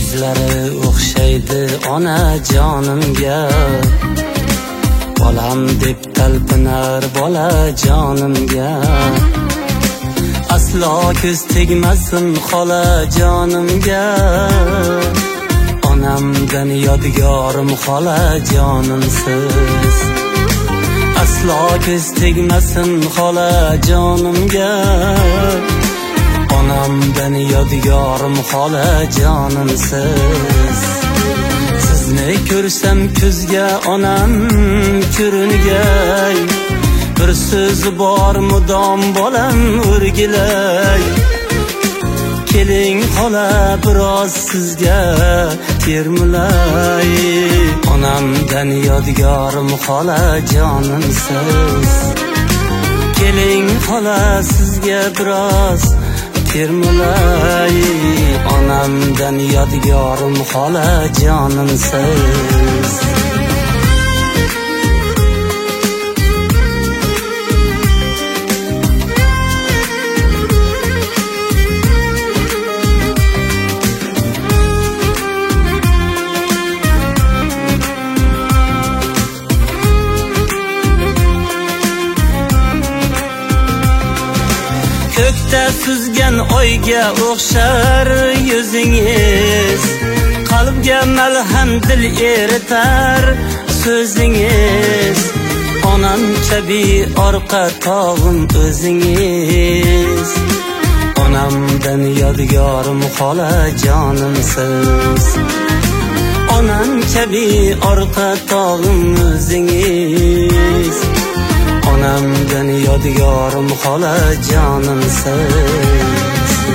yuzlari o'xshaydi ona jonimga. Bolam deb talpinar bola jonimga. Aslo ko'z tegmasin xola jonimga. Onamdan yodgorim xola jonimsiz. Aslo ko'z tegmasin xola jonimga. Onamdan yodgorim xola jonimsiz. Sizni ko'rsam ko'zga onam ko'ringay. Bir so'zi bor mudom bolam o'rgilay. Keling xola biroz sizga termulay. Onamdan yodgorim xola jonimsiz. Keling xola sizga biroz termulay. Onamdan yodgorim xola jonimsiz. Ko'kda suzgan oyga o'xshar yuzingiz. Qalbga malham dil eritar so'zingiz. Onam kabi orqa tog'im o'zingiz. Onamdan yodgorim xola jonimsiz. Onam kabi orqa tog'im o'zingiz. Onamdan yodgorim xola jonimsiz.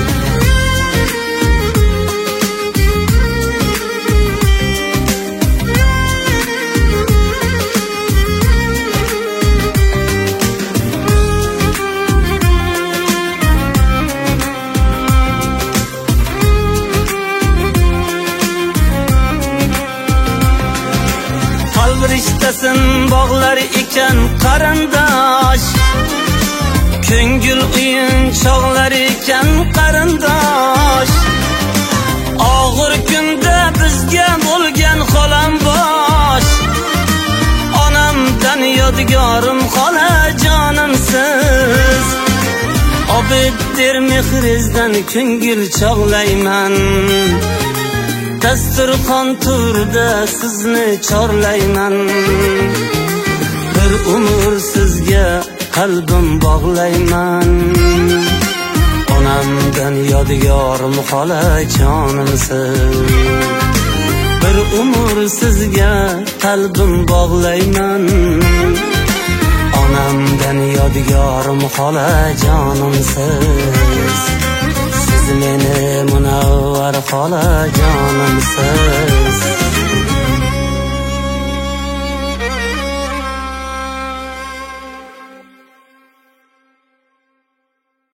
Qalb rishtasin bog'lar ekan qarindosh. Ko'ngil o'yinchoqlar ekan qarindosh. Og'ir kunda bizga bo'lgan xolam bosh. Onamdan yodgorim xola jonimsiz. Obiddir mehrizdan ko'ngil chog'layman. Dasturxon turda sizni chorlayman. Bir umr sizga qalbim bog'layman. Onamdan yodgorim xola jonimsiz. Bir umr sizga qalbim bog'layman. Onamdan yodgorim xola jonimsiz. Siz meni munavvar xola jonimsiz.